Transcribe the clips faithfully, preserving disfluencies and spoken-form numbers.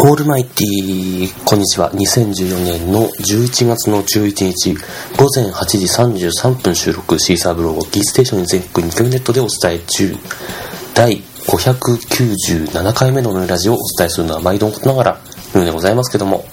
オールマイティー、こんにちは。にせんじゅうよねんのじゅういちがつのじゅういちにちごぜんはちじさんじゅうさんぷん収録、シーサーブログをキーステーションに全国にキロネットでお伝え中、だいごひゃくきゅうじゅうななかいめのヌーラジオをお伝えするのは毎度のことながらヌーでございますけども、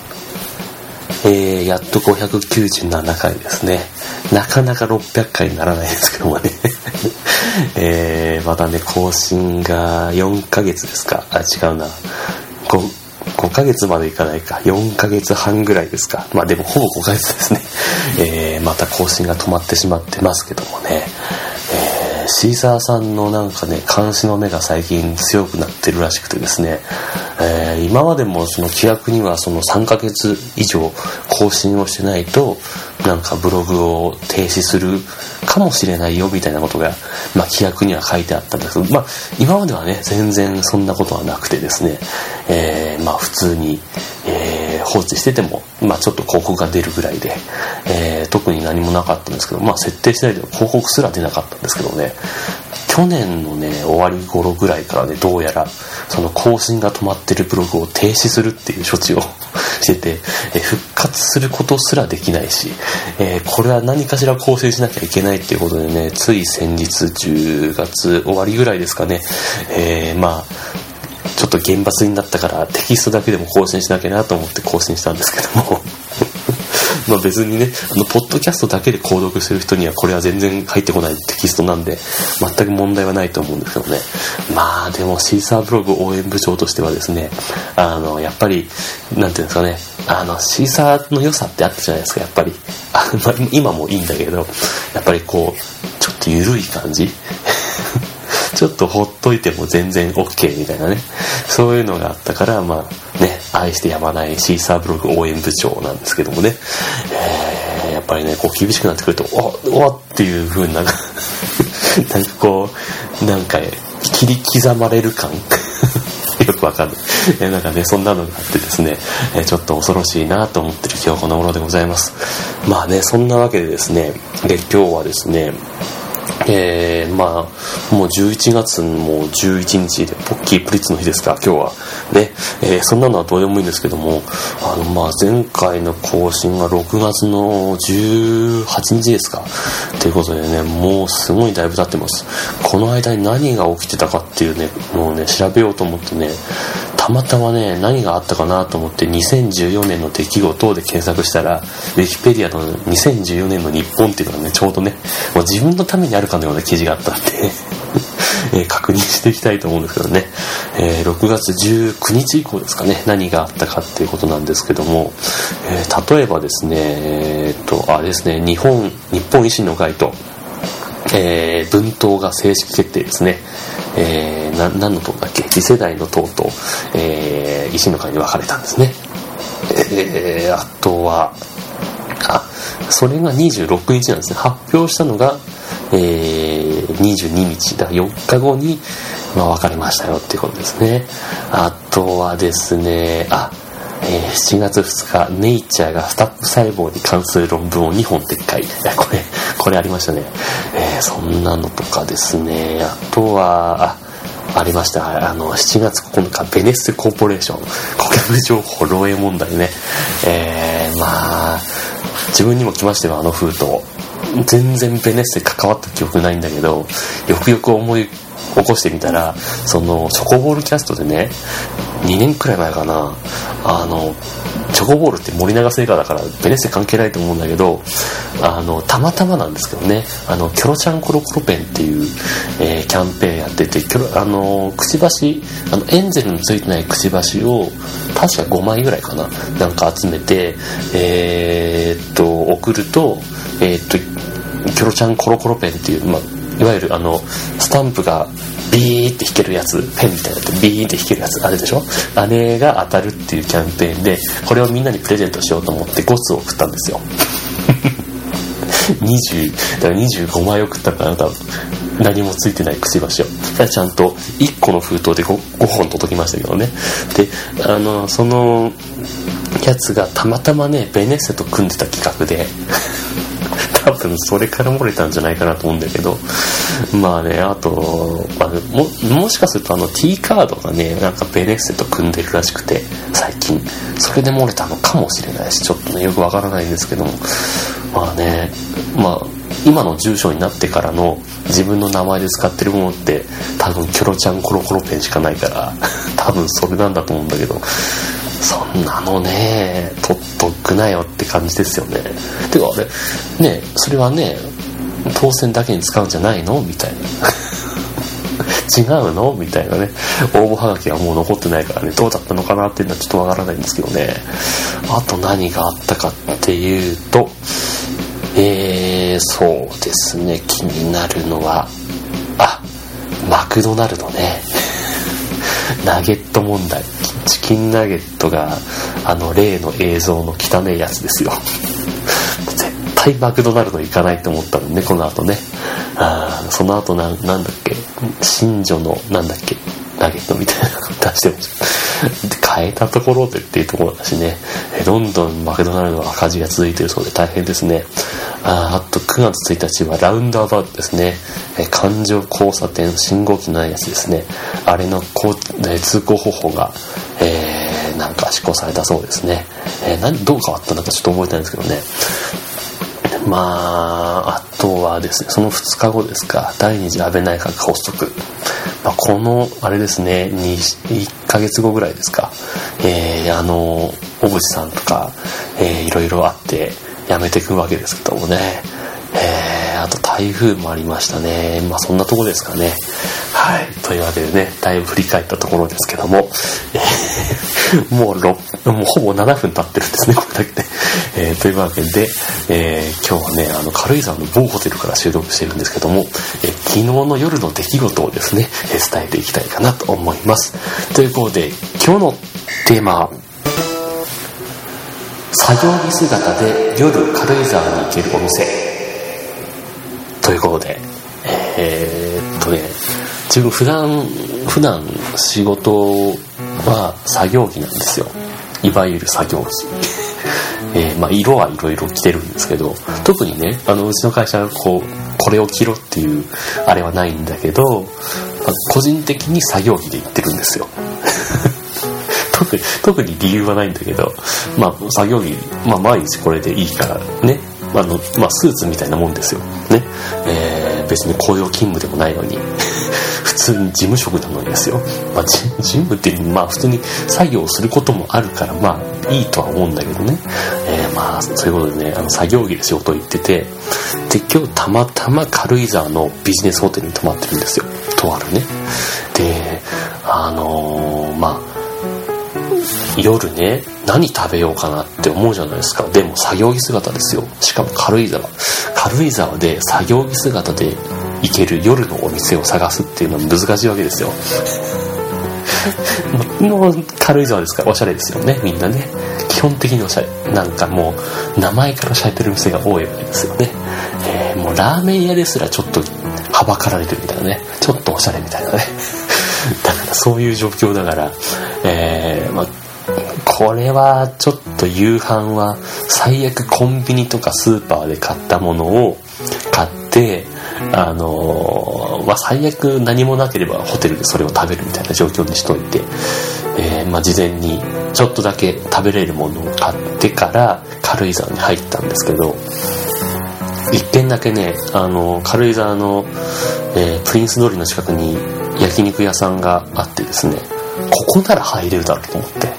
えー、やっとごひゃくきゅうじゅうななかいですね。なかなかろっぴゃっかいにならないですけどもねえー、またね、更新がよんかげつですか、あ、違うな、5, 5ヶ月までいかないか、よんかげつはんぐらいですか。まあでもほぼごかげつですね。えー、また更新が止まってしまってますけどもね、えー、シーサーさんのなんかね、監視の目が最近強くなってるらしくてですね、えー、今までもその規約にはそのさんかげつ以上更新をしてないとなんかブログを停止するかもしれないよみたいなことが、まあ、規約には書いてあったんですけど、まあ、今まではね全然そんなことはなくてですね、えー、まあ普通に、えー、放置してても、まあ、ちょっと広告が出るぐらいで、えー、特に何もなかったんですけど、まあ、設定しないで広告すら出なかったんですけどね、去年のね終わり頃ぐらいからね、どうやらその更新が止まってるブログを停止するっていう処置をしてて、えー、復活することすらできないし、えー、これは何かしら更新しなきゃいけないっていうことでね、つい先日じゅうがつ終わりぐらいですかね、えー、まあちょっと厳罰になったからテキストだけでも更新しなきゃなと思って更新したんですけどもまあ別にね、あのポッドキャストだけで購読してる人にはこれは全然入ってこないテキストなんで全く問題はないと思うんですけどね。まあでもシーサーブログ応援部長としてはですね、あのやっぱりなんていうんですかね、あのシーサーの良さってあったじゃないですか、やっぱりあ、まあ、今もいいんだけど、やっぱりこうちょっと緩い感じちょっとほっといても全然 OK みたいなね、そういうのがあったから、まあね、愛してやまないシーサーブログ応援部長なんですけどもね、えー、やっぱりね、こう厳しくなってくるとおおっていう風になんかなんかこうなんか切り刻まれる感よくわかんないえなんかね、そんなのがあってですね、えちょっと恐ろしいなと思ってる今日この頃でございます。まあね、そんなわけでですね、で今日はですね、えー、まあもうじゅういちがつもじゅういちにちでポッキープリッツの日ですか、今日はね、えー、そんなのはどうでもいいんですけども、あのまあ前回の更新がろくがつのじゅうはちにちですかということでね、もうすごいだいぶ経ってます。この間に何が起きてたかっていうね、もうね調べようと思ってね、たまたまね何があったかなと思ってにせんじゅうよねんの出来事で検索したら、ウィキペディアのにせんじゅうよねんの日本っていうのがねちょうどね、もう自分のためにあるかのような記事があったんでえー、確認していきたいと思うんですけどね、えー、ろくがつじゅうくにち以降ですかね、何があったかっていうことなんですけども、えー、例えばですね、えー、っとあれですね、日本日本維新の会と、えー、分党が正式決定ですね。えー、な何の党だっけ、次世代の党と、えー、維新の会に分かれたんですね。えー、あとはあそれがにじゅうろくにちなんですね。発表したのが、えー、にじゅうににちだ、よっかごに、まあ、分かれましたよっていうことですね。あとはですね、あえー、しちがつふつか、ネイチャーがスタップ細胞に関する論文をにほん撤回。これ、これありましたね。えー、そんなのとかですね。あとは、あ、ありました。あの、しちがつここのか、ベネッセコーポレーション、顧客情報漏洩問題ね。えー、まあ、自分にも来ましたよ、あの封筒。全然ベネッセ関わった記憶ないんだけど、よくよく思い起こしてみたら、そのチョコボールキャストでね、にねんくらい前かな、あのチョコボールって森永製菓だからベネッセ関係ないと思うんだけど、あのたまたまなんですけどね、あのキョロちゃんコロコロペンっていう、えー、キャンペーンやってて、キョロあのくちばし、あのエンゼルについてないくちばしを確かごまいぐらいかな、なんか集めて、えー、っと送ると、えー、っとキョロちゃんコロコロペンっていう、まあいわゆるあのスタンプがビーって弾けるやつ、ペンみたいなってビーって弾けるやつあれでしょ、あれが当たるっていうキャンペーンで、これをみんなにプレゼントしようと思ってごつを送ったんですよにじゅうだからにじゅうごまい送ったから多分何もついてないくちばしを、ただちゃんといっこの封筒で 5, ごほん届きましたけどね。で、あのそのやつがたまたまねベネッセと組んでた企画で多多分それから漏れたんじゃないかなと思うんだけど、まあね、あと、まあ、も, もしかするとあの T カードがね、なんかベネッセと組んでるらしくて、最近それで漏れたのかもしれないし、ちょっとねよくわからないんですけども、まあね、まあ今の住所になってからの自分の名前で使ってるものって多分キョロちゃんコロコロペンしかないから多分それなんだと思うんだけど、そんなのね取っとくなよって感じですよね。てかあれね、それはね当選だけに使うんじゃないのみたいな違うのみたいなね、応募はがきはもう残ってないからね、どうだったのかなっていうのはちょっとわからないんですけどね。あと何があったかっていうと、えー、そうですね、気になるのはあマクドナルドねナゲット問題、チキンナゲットがあの例の映像の汚いやつですよ絶対マクドナルド行かないと思ったもんね、この後ね。あその後な、なんだっけ、新女のなんだっけナゲットみたいなの出してました変えたところでっていうところだしね、どんどんマクドナルドは赤字が続いているそうで大変ですね。あ, あとくがつついたちはラウンドアバウトですね、え環状交差点信号機のないやつですね、あれのこう、え通行方法が、えー、なんか施行されたそうですね。えー、何どう変わったのかちょっと覚えてないんですけどね。まああとはですね、そのふつかごですか、第二次安倍内閣発足、まあ、このあれですね、いっかげつごぐらいですか、えー、あの小渕さんとか、えー、いろいろあってやめていくわけですけどもね、えー、あと台風もありましたね。まあそんなとこですかね。はい、というわけでね、だいぶ振り返ったところですけども、えー、もうろもうほぼななふん経ってるんですね、これだけで、えー、というわけで、えー、今日はね、あの軽井沢の某ホテルから収録してるんですけども、えー、昨日の夜の出来事をですね、えー、伝えていきたいかなと思います。ということで今日のテーマは、作業着姿で夜軽井沢に行けるお店ということで、えー、っとね自分普段普段仕事は作業着なんですよ、いわゆる作業着えー、まあ色はいろいろ着てるんですけど、特にね、あのうちの会社はこうこれを着ろっていうあれはないんだけど、まあ、個人的に作業着で行ってるんですよ特に、特に理由はないんだけど、まあ作業着、まあ毎日これでいいからね、あのまあスーツみたいなもんですよね、えー、別に雇用勤務でもないのに普通に事務職なのにですよ、まあ、事務ってまあ普通に作業をすることもあるからまあいいとは思うんだけどね、えー、まあそういうことでね、あの作業着で仕事行ってて、で今日たまたま軽井沢のビジネスホテルに泊まってるんですよ、とあるね。であのー、まあ夜ね、何食べようかなって思うじゃないですか。でも作業着姿ですよ、しかも軽井沢軽井沢で作業着姿で行ける夜のお店を探すっていうのは難しいわけですよもう軽井沢ですからおしゃれですよね、みんなね、基本的におしゃれ、なんかもう名前からしゃれてる店が多いわけですよね、えー、もうラーメン屋ですらちょっとはばかられてるみたいなね、ちょっとおしゃれみたいなねだからそういう状況だから、えーまあこれはちょっと夕飯は最悪コンビニとかスーパーで買ったものを買って、あのーまあ、最悪何もなければホテルでそれを食べるみたいな状況にしといて、えーまあ、事前にちょっとだけ食べれるものを買ってから軽井沢に入ったんですけど、一軒だけね、あのー、軽井沢の、えー、プリンス通りの近くに焼肉屋さんがあってですね、ここなら入れるだろうと思って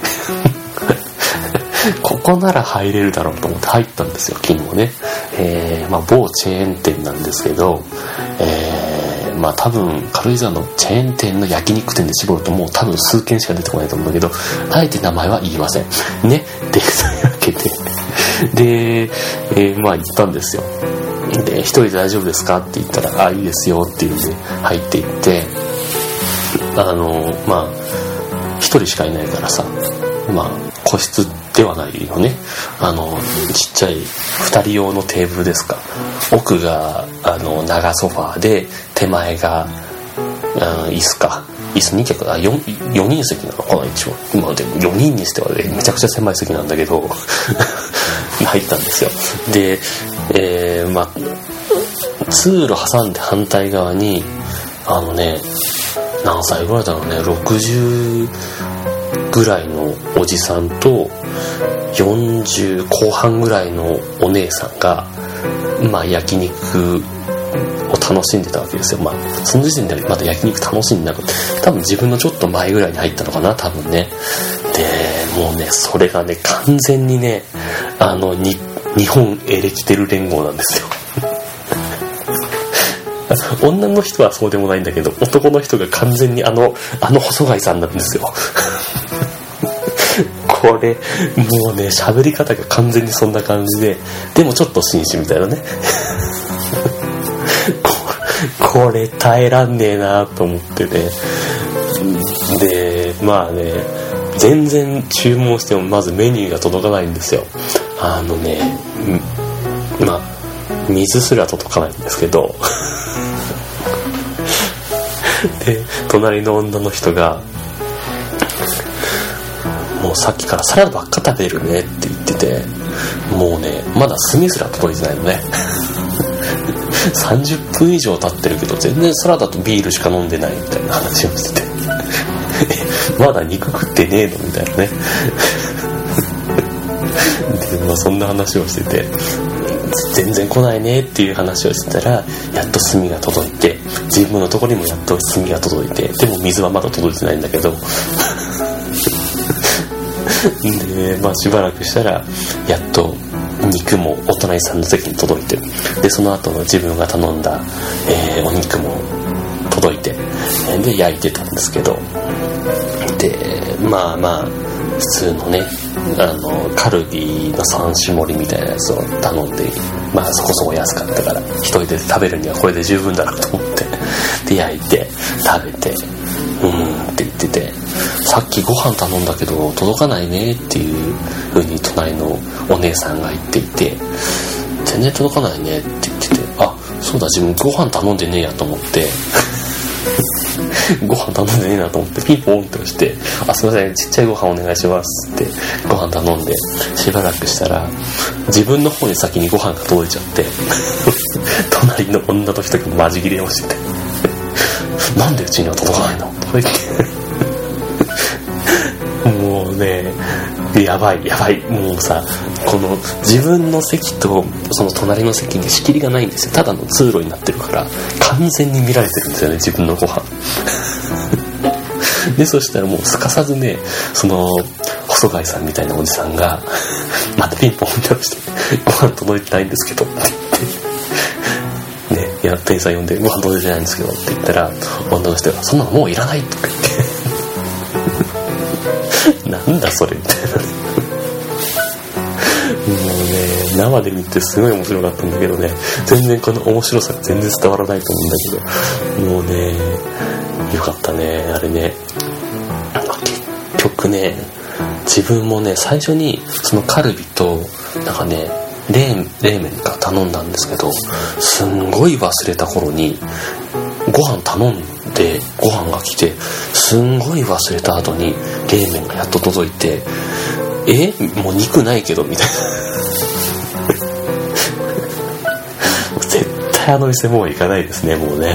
ここなら入れるだろうと思って入ったんですよ、昨日ね、えーまあ、某チェーン店なんですけど、えーまあ、多分軽井沢のチェーン店の焼肉店で絞るともう多分数軒しか出てこないと思うんだけど、あえて名前は言いませんね。でそういうわけでで、えー、まあ行ったんですよ。で一人で大丈夫ですかって言ったら、あいいですよっていうんで入っていって、あのまあ一人しかいないからさ、まあ個室ではないよね、あのちっちゃいふたり用のテーブルですか、奥があの長ソファーで手前が、うん、椅子か、椅子に脚だ、 4, 4人席なのかな一応、まあでもよにんにしては、ね、めちゃくちゃ狭い席なんだけど入ったんですよ。でえー、まあ通路挟んで反対側にあのね、何歳ぐらいだろうね、ろくじゅうぐらいのおじさんとよんじゅう後半ぐらいのお姉さんが、まあ焼肉を楽しんでたわけですよ。まあその時点でまだ焼肉楽しんでなくて、多分自分のちょっと前ぐらいに入ったのかな、多分ね。でもうね、それがね完全にね、あのに日本エレキテル連合なんですよ。女の人はそうでもないんだけど、男の人が完全にあのあの細貝さんなんですよ。これもうね、喋り方が完全にそんな感じで、でもちょっと紳士みたいなね。こ, これ耐えらんねえなと思ってね。でまあね、全然注文してもまずメニューが届かないんですよ。あのね、まあ水すら届かないんですけど。で隣の女の人がもうさっきからサラダばっか食べるねって言ってて、もうねまだ炭すら届いてないのね。さんじゅっぷん以上経ってるけど全然サラダとビールしか飲んでないみたいな話をしてて、まだ肉食ってねえのみたいなね。で、まあ、そんな話をしてて、全然来ないねっていう話をしてたら、やっと炭が届いて、自分のところにもやっと炭が届いて、でも水はまだ届いてないんだけど。で、まあしばらくしたらやっと肉もお隣さんの席に届いて、でその後の自分が頼んだ、えー、お肉も届いて、で焼いてたんですけど、でまあまあ普通のね、あのカルビのさん種盛りみたいなやつを頼んで、まあそこそこ安かったから一人で食べるにはこれで十分だなと思って、で焼いて食べて、うーんって言ってて、さっきご飯頼んだけど届かないねっていう風に隣のお姉さんが言っていて、全然届かないねって言ってて、あ、そうだ、自分ご飯頼んでねえやと思ってご飯頼んでねえなと思ってピンポンって押して、あ、すいません、ちっちゃいご飯お願いしますってご飯頼んで、しばらくしたら自分の方に先にご飯が届いちゃって隣の女の人にマジ切れをしててなんでうちには届かないのとか言ってもうね、やばいやばい、もうさ、この自分の席とその隣の席に仕切りがないんですよ。ただの通路になってるから完全に見られてるんですよね、自分のご飯でそしたらもうすかさずね、その細貝さんみたいなおじさんがまたピンポンって押してご飯届いてないんですけどって言ってね、いや店員さん呼んでご飯届いてないんですけどって言ったら、女の人がそんなのもういらないとか言ってなんだそれみたいなねもうね、生で見てすごい面白かったんだけどね、全然この面白さが全然伝わらないと思うんだけど、もうね、よかったね、あれね。結局ね、自分もね、最初にそのカルビとなんかね、冷冷麺か頼んだんですけど、すんごい忘れた頃にご飯頼んでご飯が来て、すんごい忘れた後に冷麺がやっと届いて、え、もう肉ないけどみたいな絶対あの店もう行かないですね、もうね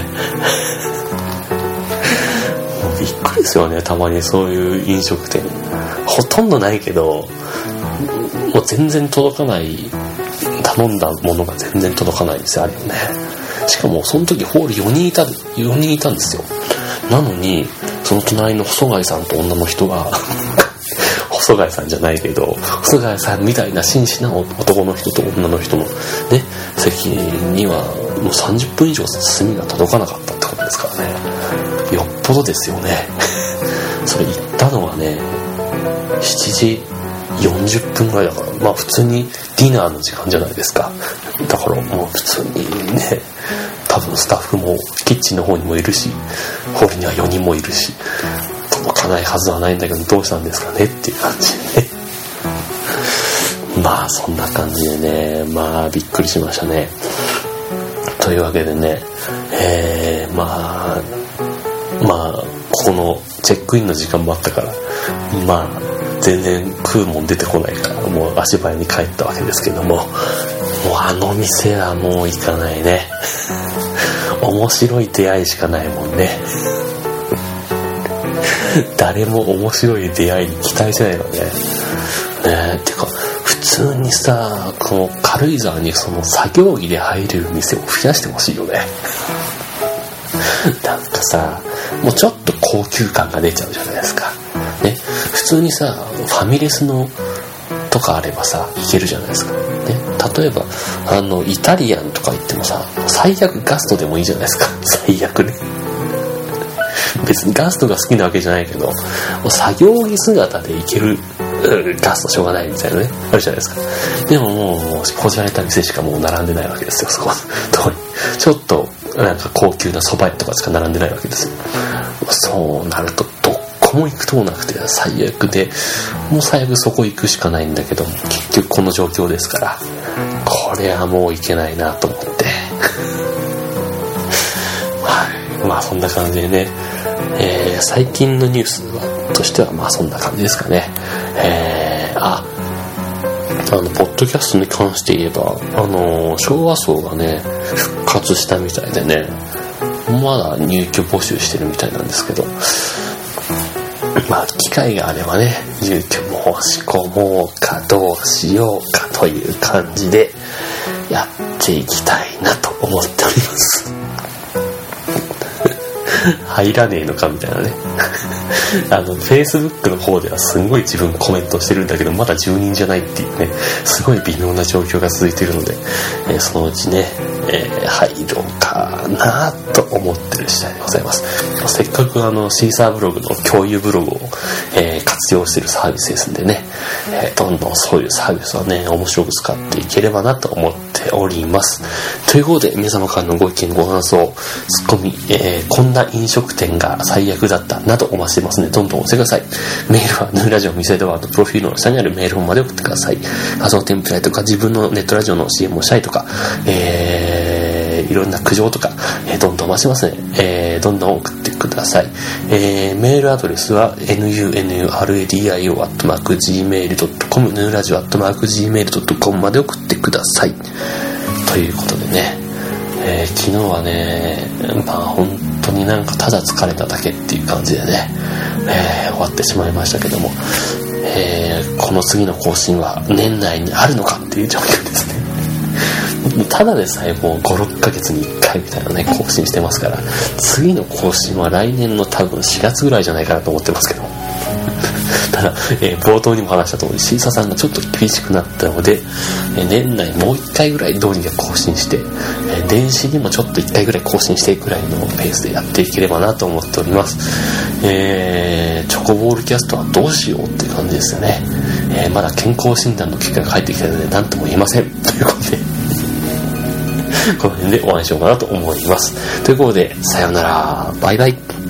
もうびっくりですよね、たまにそういう飲食店ほとんどないけど、もう全然届かない、頼んだものが全然届かない店あるよね。しかもその時ホールよにんいたよにんいたんですよ。なのにその隣の細貝さんと女の人が細貝さんじゃないけど、細貝さんみたいな真摯な男の人と女の人のね、席にはもうさんじゅっぷん以上炭が届かなかったってことですからね。よっぽどですよねそれ行ったのがねしちじよんじゅっぷんぐらいだから、まあ普通にディナーの時間じゃないですか。だからもう普通にね、多分スタッフもキッチンの方にもいるし、ホールにはよにんもいるし、届かないはずはないんだけどどうしたんですかねっていう感じでねまあそんな感じでね、まあびっくりしましたね。というわけでね、えー、まあまあここのチェックインの時間もあったから、まあ全然食うもん出てこないからもう足早に帰ったわけですけども、 もうあの店はもう行かないね。面白い出会いしかないもんね。誰も面白い出会いに期待してないのね。ねえ、てか普通にさ、この軽井沢にその作業着で入れる店を増やしてほしいよね。なんかさ、もうちょっと高級感が出ちゃうじゃないですか。ね、普通にさ、ファミレスのとかあればさ、いけるじゃないですか。ね、例えばあのイタリアンとか行ってもさ、最悪ガストでもいいじゃないですか。最悪ね。別にガストが好きなわけじゃないけど、作業着姿で行けるガストしょうがないみたいなね、あるじゃないですか。でももう、もうこじられた店しかもう並んでないわけですよ、そこのとこに。ちょっとなんか高級な蕎麦屋とかしか並んでないわけですよ。そうなるとどこも行くともなくて最悪で、もう最悪そこ行くしかないんだけど、結局この状況ですから、これはもう行けないなと思って。はい、まあそんな感じでね、えー、最近のニュースはとしてはまあそんな感じですかね。えー、ああのポッドキャストに関して言えば、あの昭和層がね復活したみたいでね、まだ入居募集してるみたいなんですけど、まあ機会があればね、入居申し込もうかどうしようかという感じでやっていきたいなと思っております。入らねえのかみたいなね。あの Facebook の方ではすごい自分コメントしてるんだけど、まだ住人じゃないっていうね、すごい微妙な状況が続いているので、えー、そのうちね、えー、入ろうかなと思ってる次第でございます。せっかくあのシーサーブログの共有ブログを、えー、活用しているサービスですんでね、えー、どんどんそういうサービスはね面白く使っていければなと思っております。ということで皆様からのご意見ご感想ツッコミ、えー、こんな飲食店が最悪だったなどお待ちしてますので、どんどんお寄せください。メールはヌーラジオ見せドアとプロフィールの下にあるメール本まで送ってください。画像添付来とか自分のネットラジオの シーエム をしたいとか、えー、いろんな苦情とか、えー、どんどん待ちますね、えー、どんどん送ってください。えー、メールアドレスは ヌーヌーラディオ アットマーク ジーメール ドットコム ヌーラジオ アットマーク ジーメール ドットコム まで送ってください。ということでね、えー、昨日はね、まあ本当になんかただ疲れただけっていう感じでね、えー、終わってしまいましたけども、えー、この次の更新は年内にあるのかっていう状況ですね。ただでさえもうご、ろっかげつにいっかいみたいなね更新してますから、次の更新は来年の多分しがつぐらいじゃないかなと思ってますけど。ただ、えー、冒頭にも話した通りシーサさんがちょっと厳しくなったので、えー、年内もういっかいぐらいどうにか更新して、えー、電子にもちょっといっかいぐらい更新していくぐらいのペースでやっていければなと思っております。えー、チョコボールキャストはどうしようっていう感じですよね。えー、まだ健康診断の結果が返ってきたので何とも言えませんということでこの辺でお会いしようかなと思います。ということでさようなら、バイバイ。